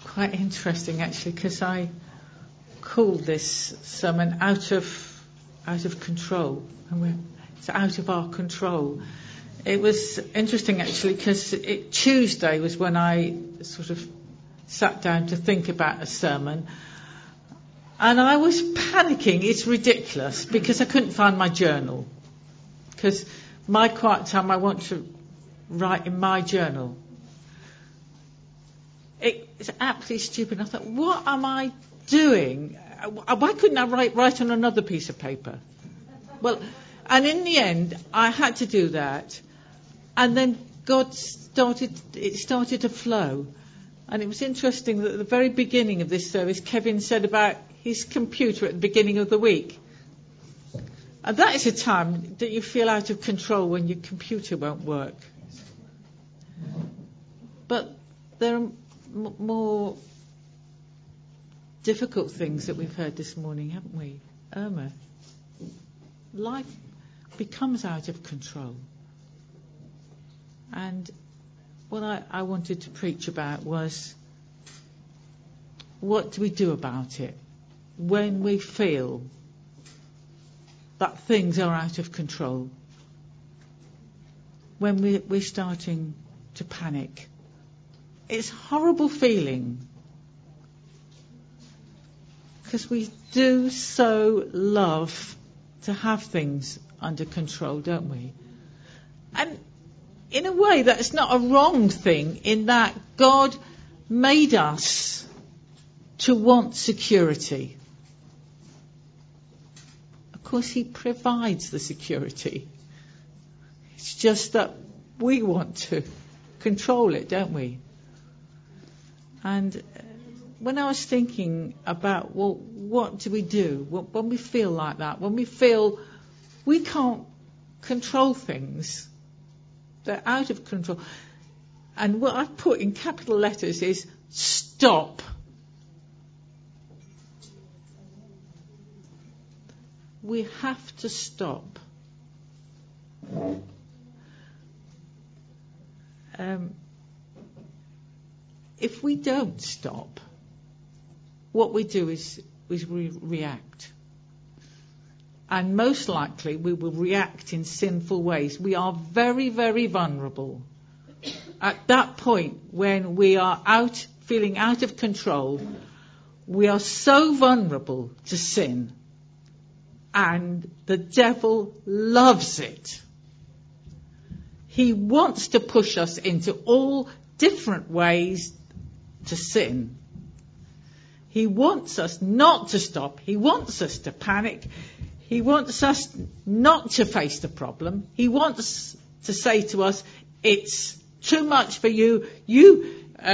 quite interesting actually, because I called this sermon out of control, and it's out of our control. It was interesting actually, because Tuesday was when I sort of sat down to think about a sermon, and I was panicking. It's ridiculous, because I couldn't find my journal, because my quiet time I want to write in my journal. It's absolutely stupid. I thought, what am I doing? Why couldn't I write on another piece of paper? Well, and in the end, I had to do that. And then it started to flow. And it was interesting that at the very beginning of this service, Kevin said about his computer at the beginning of the week. And that is a time that you feel out of control, when your computer won't work. But there are more difficult things that we've heard this morning, haven't we, Irma? Life becomes out of control. And what I wanted to preach about was, what do we do about it when we feel that things are out of control? When we're starting to panic. It's a horrible feeling, because we do so love to have things under control, don't we? And in a way, that's not a wrong thing, in that God made us to want security. Of course, He provides the security. It's just that we want to control it, don't we? And when I was thinking about, well, what do we do when we feel like that? When we feel we can't control things, they're out of control. And what I've put in capital letters is stop. We have to stop. If we don't stop, what we do is we react. And most likely we will react in sinful ways. We are very, very vulnerable. At that point, when we are feeling out of control, we are so vulnerable to sin. And the devil loves it. He wants to push us into all different ways to sin. He wants us not to stop. He wants us to panic. He wants us not to face the problem. He wants to say to us, it's too much for you. You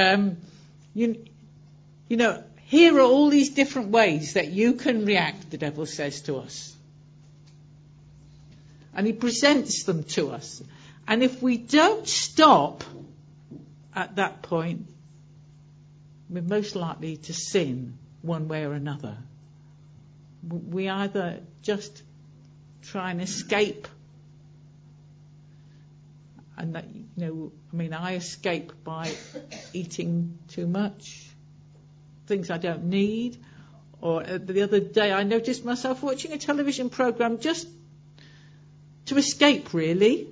know, here are all these different ways that you can react, the devil says to us. And he presents them to us. And if we don't stop at that point, we're most likely to sin one way or another. We either just try and escape, and that, I escape by eating too much, things I don't need. Or the other day I noticed myself watching a television program just to escape, really.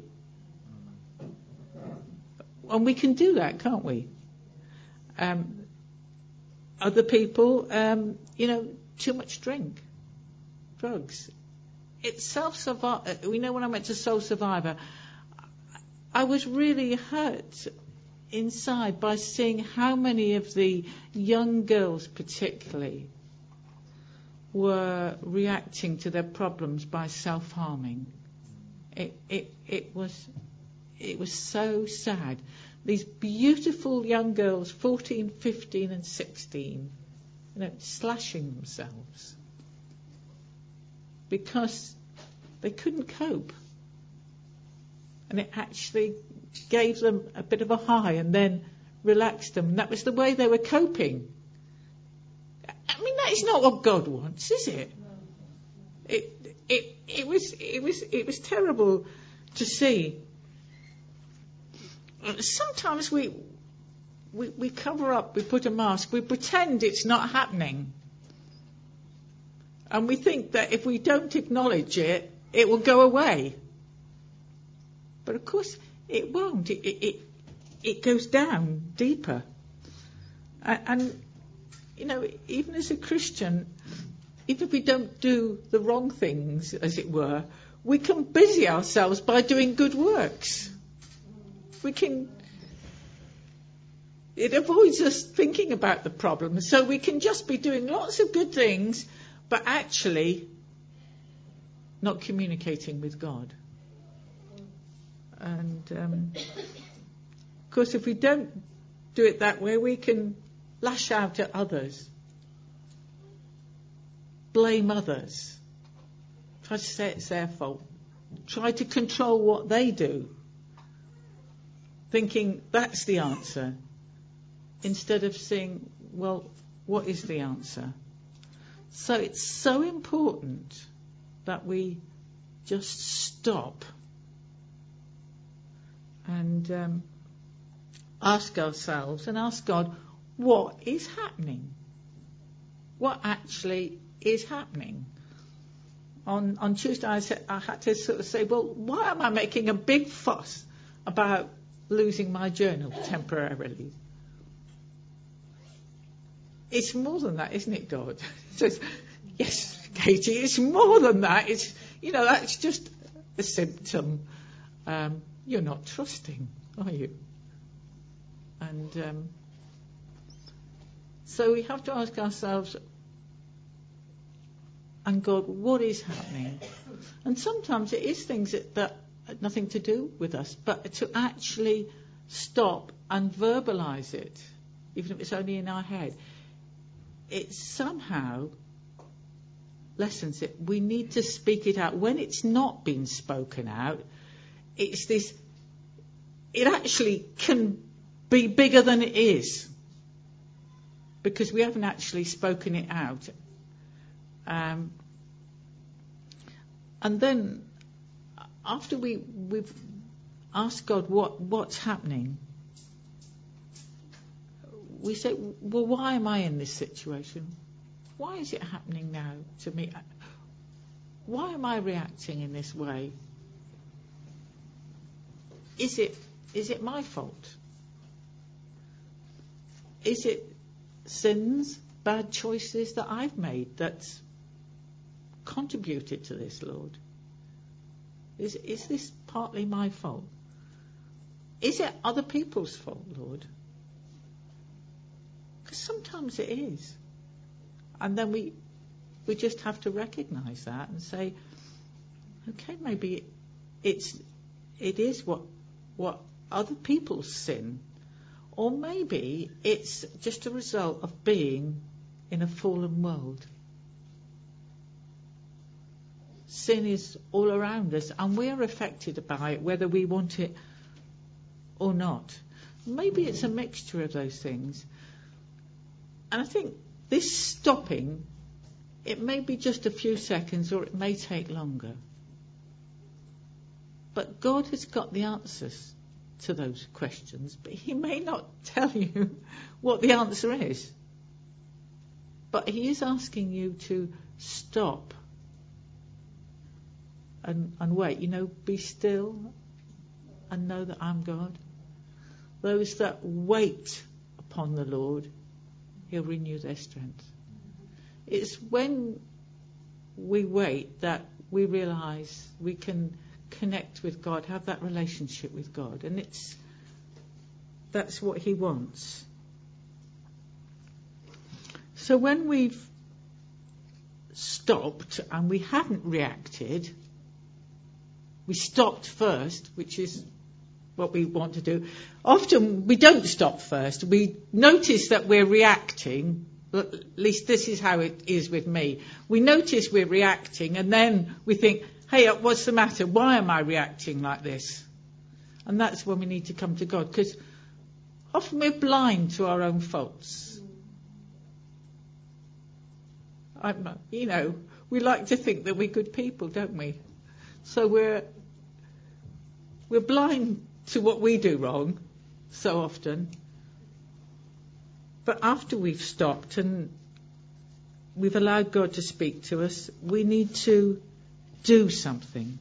And we can do that, can't we? Other people, too much drink, drugs. It's self-survival. When I went to Soul Survivor, I was really hurt inside by seeing how many of the young girls particularly were reacting to their problems by self-harming. It was so sad. These beautiful young girls, 14, 15 and 16, slashing themselves because they couldn't cope. And it actually gave them a bit of a high and then relaxed them. And that was the way they were coping. That is not what God wants, is it? It was terrible to see. Sometimes we we cover up, we put a mask, we pretend it's not happening. And we think that if we don't acknowledge it, it will go away. But of course, it won't. It goes down deeper. And, you know, even as a Christian, even if we don't do the wrong things, as it were, we can busy ourselves by doing good works. It avoids us thinking about the problem. So we can just be doing lots of good things, but actually not communicating with God. And, of course, if we don't do it that way, we can lash out at others, blame others, try to say it's their fault, try to control what they do, thinking that's the answer, instead of saying, well, what is the answer? So it's so important that we just stop and ask ourselves and ask God, what is happening? What actually is happening? On Tuesday, I had to sort of say, well, why am I making a big fuss about losing my journal temporarily? It's more than that, isn't it, God? Says, yes, Katie, it's more than that. It's, you know, that's just a symptom. You're not trusting, are you? And so we have to ask ourselves, and God, what is happening? And sometimes it is things that have nothing to do with us, but to actually stop and verbalise it, even if it's only in our head, it somehow lessens it. We need to speak it out. When it's not been spoken out, it's this, it actually can be bigger than it is, because we haven't actually spoken it out. And then after we've asked God what's happening, we say, well, why am I in this situation? Why is it happening now to me? Why am I reacting in this way? Is it my fault? Is it sins, bad choices that I've made that's contributed to this, Lord? Is this partly my fault? Is it other people's fault, Lord? Because sometimes it is. And then we just have to recognise that and say, okay, maybe it is what other people's sin, or maybe it's just a result of being in a fallen world. Sin is all around us, and we're affected by it, whether we want it or not. Maybe it's a mixture of those things. And I think this stopping, it may be just a few seconds, or it may take longer. But God has got the answers to those questions, but He may not tell you what the answer is. But He is asking you to stop and wait. You know, be still and know that I'm God. Those that wait upon the Lord, He'll renew their strength. It's when we wait that we realise we can connect with God, have that relationship with God, and that's what He wants. So when we've stopped and we haven't reacted, we stopped first, which is what we want to do. Often we don't stop first. We notice that we're reacting. At least this is how it is with me. We notice we're reacting, and then we think, hey, what's the matter? Why am I reacting like this? And that's when we need to come to God, because often we're blind to our own faults. We like to think that we're good people, don't we? So we're blind to what we do wrong so often. But after we've stopped and we've allowed God to speak to us, we need to do something.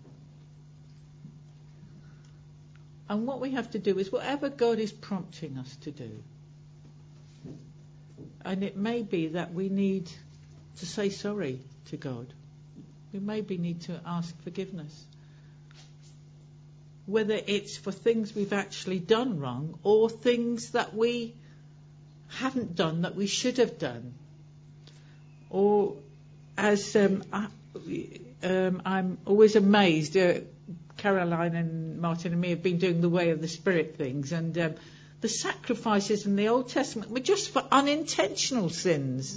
And what we have to do is whatever God is prompting us to do. And it may be that we need to say sorry to God. We maybe need to ask forgiveness. Whether it's for things we've actually done wrong or things that we haven't done that we should have done. Or as I'm always amazed, Caroline and Martin and me have been doing the Way of the Spirit things, and the sacrifices in the Old Testament were just for unintentional sins.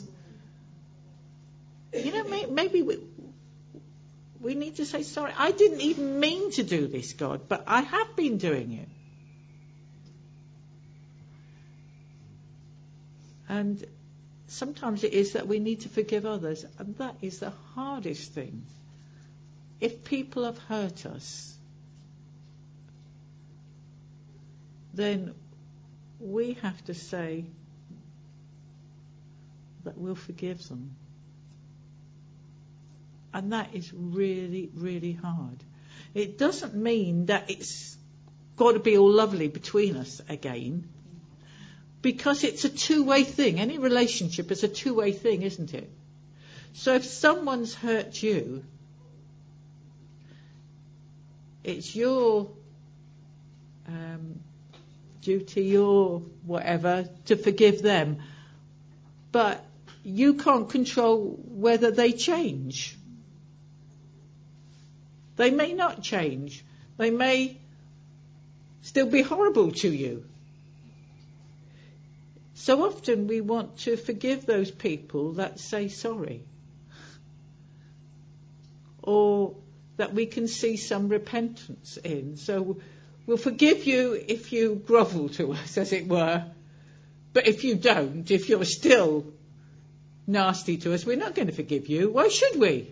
You know, maybe we need to say, sorry, I didn't even mean to do this, God, but I have been doing it. And sometimes it is that we need to forgive others, and that is the hardest thing. If people have hurt us, then we have to say that we'll forgive them. And that is really, really hard. It doesn't mean that it's got to be all lovely between us again, because it's a two-way thing. Any relationship is a two-way thing, isn't it? So if someone's hurt you, it's your duty or whatever to forgive them. But you can't control whether they change. They may not change. They may still be horrible to you. So often we want to forgive those people that say sorry. Or that we can see some repentance in. So we'll forgive you if you grovel to us, as it were. But if you don't, if you're still nasty to us, we're not going to forgive you. Why should we?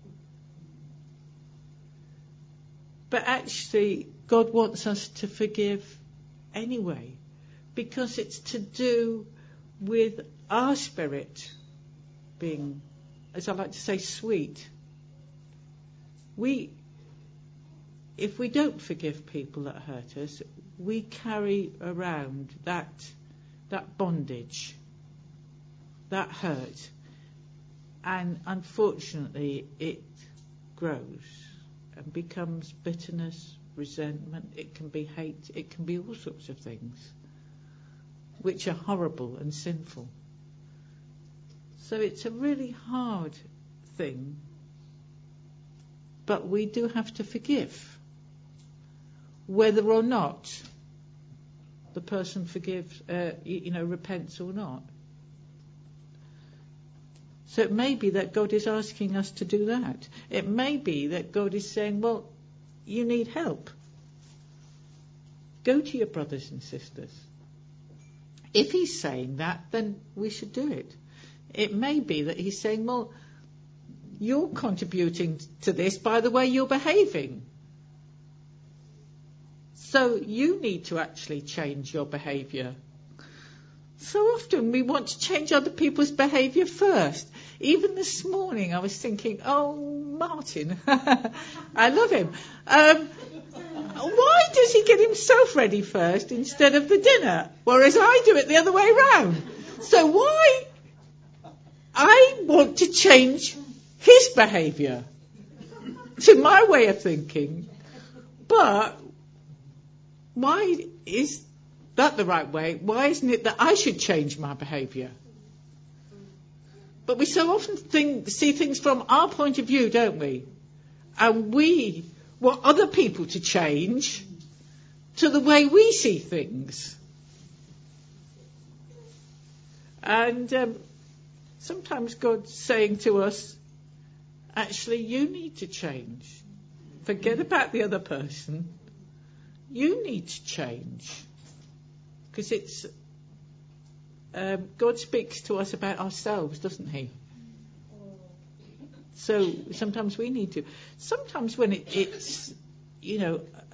But actually, God wants us to forgive anyway, because it's to do with our spirit being, as I like to say, sweet. If we don't forgive people that hurt us, we carry around that bondage, that hurt, and unfortunately it grows and becomes bitterness, resentment. It can be hate. It can be all sorts of things which are horrible and sinful. So it's a really hard thing, but we do have to forgive, whether or not the person forgives, repents or not. So it may be that God is asking us to do that. It may be that God is saying, well, you need help. Go to your brothers and sisters. If he's saying that, then we should do it. It may be that he's saying, well, you're contributing to this by the way you're behaving. So you need to actually change your behaviour. So often we want to change other people's behaviour first. Even this morning I was thinking, oh, Martin, I love him. Why does he get himself ready first instead of the dinner? Whereas I do it the other way round. So why? I want to change his behaviour to my way of thinking. But why is that the right way? Why isn't it that I should change my behaviour? But we so often see things from our point of view, don't we? And we want other people to change to the way we see things. And sometimes God's saying to us, actually, you need to change. Forget about the other person. You need to change. Because it's God speaks to us about ourselves, doesn't he? So sometimes we need to. Sometimes when it's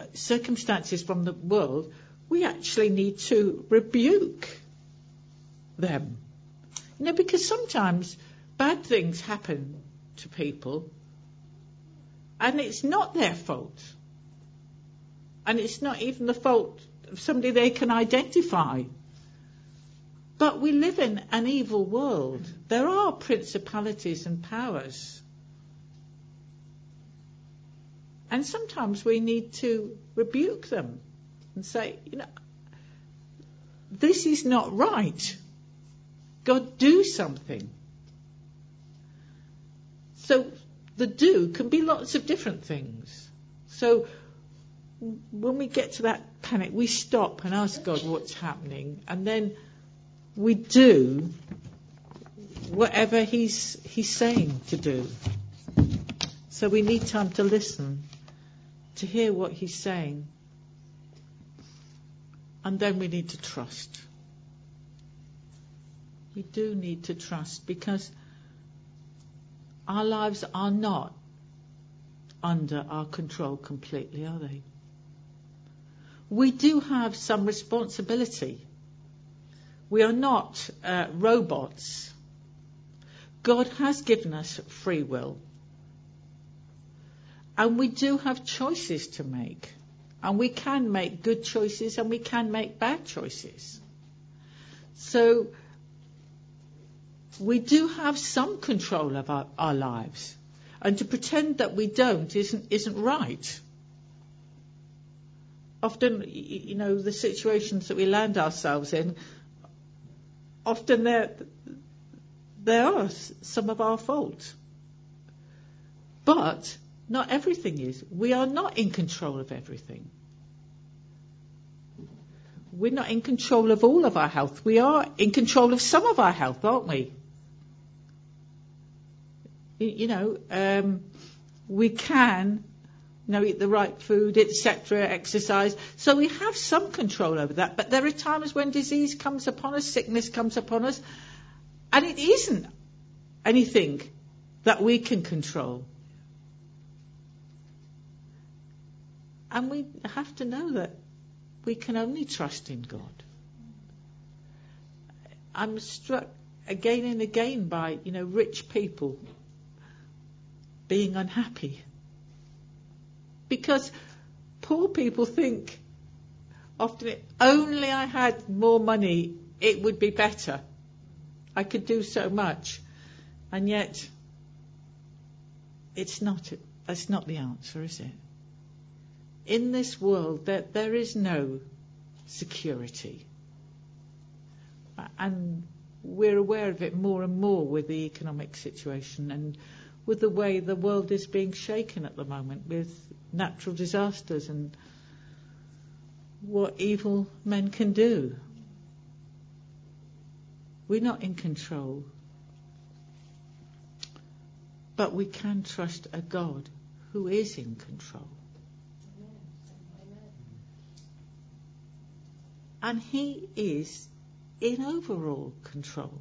circumstances from the world, we actually need to rebuke them. Because sometimes bad things happen to people and it's not their fault. And it's not even the fault of somebody they can identify. But we live in an evil world. There are principalities and powers. And sometimes we need to rebuke them and say, this is not right. God, do something. So the do can be lots of different things. So when we get to that panic, we stop and ask God what's happening, and then we do whatever He's saying to do. So we need time to listen, to hear what He's saying, and then we need to trust. We do need to trust, because our lives are not under our control completely, are they? We do have some responsibility. We are not robots. God has given us free will. And we do have choices to make. And we can make good choices and we can make bad choices. So we do have some control of our lives. And to pretend that we don't isn't right. Often, the situations that we land ourselves in, often they are some of our fault. But not everything is. We are not in control of everything. We're not in control of all of our health. We are in control of some of our health, aren't we? We can, eat the right food, etc., exercise. So we have some control over that. But there are times when disease comes upon us, sickness comes upon us, and it isn't anything that we can control. And we have to know that we can only trust in God. I'm struck again and again by, rich people being unhappy. Because poor people think often, if only I had more money, it would be better. I could do so much. And yet, that's not the answer, is it? In this world, there is no security. And we're aware of it more and more with the economic situation and with the way the world is being shaken at the moment with natural disasters and what evil men can do. We're not in control. But we can trust a God who is in control. And He is in overall control.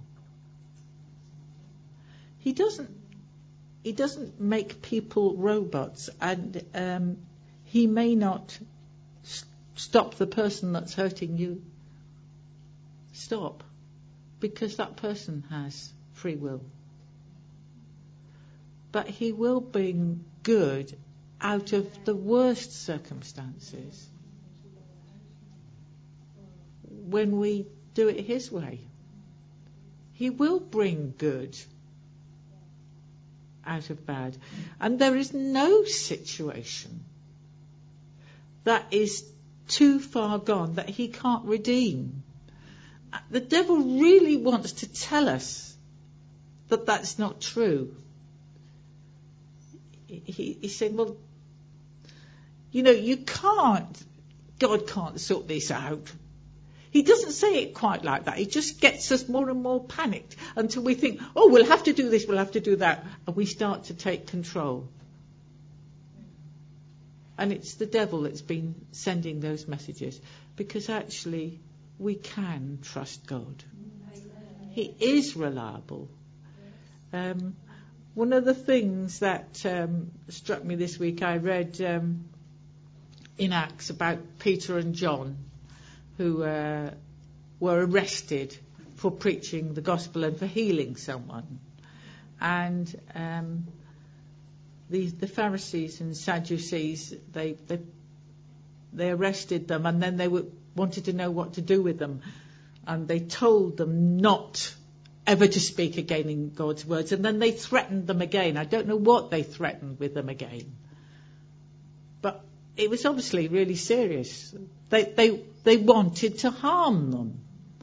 He doesn't make people robots, and He may not stop the person that's hurting you. Stop, because that person has free will. But He will bring good out of the worst circumstances when we do it His way. He will bring good out of bad. And there is no situation that is too far gone that He can't redeem. The devil really wants to tell us that that's not true. He said, well, God can't sort this out. He doesn't say it quite like that. He just gets us more and more panicked until we think, oh, we'll have to do this, we'll have to do that. And we start to take control. And it's the devil that's been sending those messages. Because actually, we can trust God. He is reliable. One of the things that struck me this week, I read in Acts about Peter and John, who were arrested for preaching the gospel and for healing someone. And the Pharisees and Sadducees, they arrested them, and then they wanted to know what to do with them. And they told them not ever to speak again in God's words. And then they threatened them again. I don't know what they threatened with them again. But it was obviously really serious. They wanted to harm them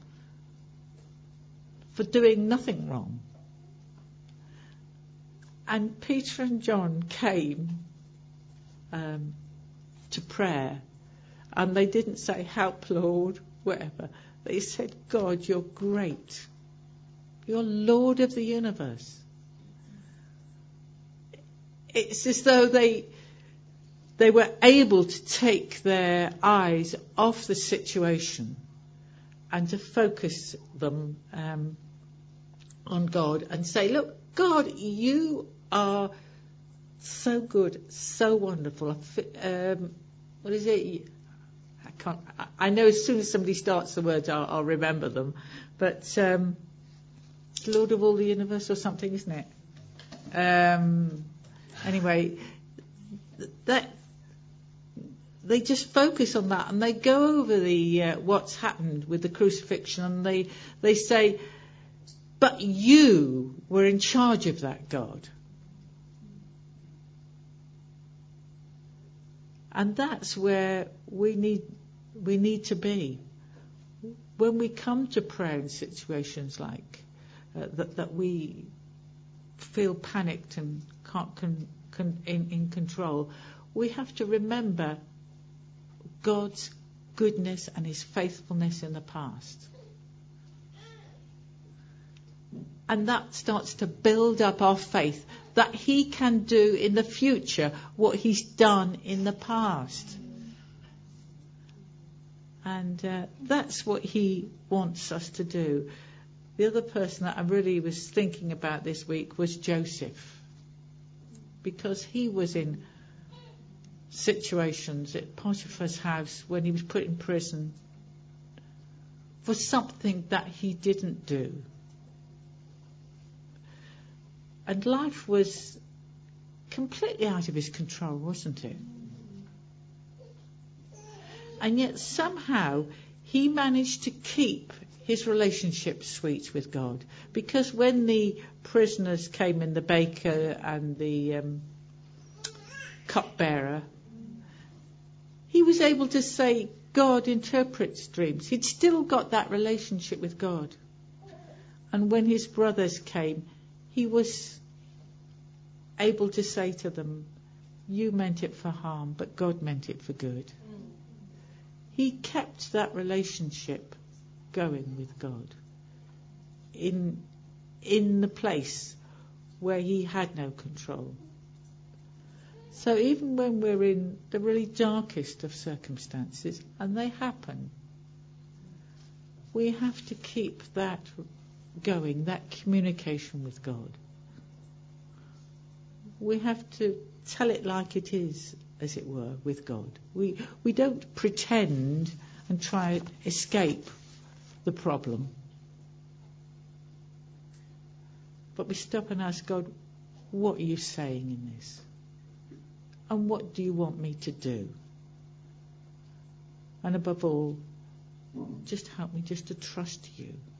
for doing nothing wrong. And Peter and John came to prayer, and they didn't say, "Help, Lord," whatever. They said, "God, you're great. You're Lord of the universe." It's as though they were able to take their eyes off the situation and to focus them on God and say, "Look, God, you are so good, so wonderful." What is it? I know as soon as somebody starts the words, I'll remember them. But Lord of all the universe or something, isn't it? Anyway, that they just focus on that, and they go over the what's happened with the crucifixion, and they say, "But you were in charge of that, God." And that's where we need to be when we come to prayer in situations like that we feel panicked and can't in control. We have to remember God's goodness and his faithfulness in the past. And that starts to build up our faith that he can do in the future what he's done in the past. And that's what he wants us to do. The other person that I really was thinking about this week was Joseph, because he was in situations at Potiphar's house when he was put in prison for something that he didn't do. And life was completely out of his control, wasn't it? And yet somehow he managed to keep his relationship sweet with God. Because when the prisoners came in, the baker and the cupbearer, he was able to say, "God interprets dreams." He'd still got that relationship with God. And when his brothers came, he was able to say to them, "You meant it for harm, but God meant it for good." He kept that relationship going with God in the place where he had no control. So even when we're in the really darkest of circumstances, and they happen, we have to keep that going, that communication with God. We have to tell it like it is, as it were, with God. We don't pretend and try to escape the problem. But we stop and ask God, "What are you saying in this? And what do you want me to do?" And above all, just help me just to trust you.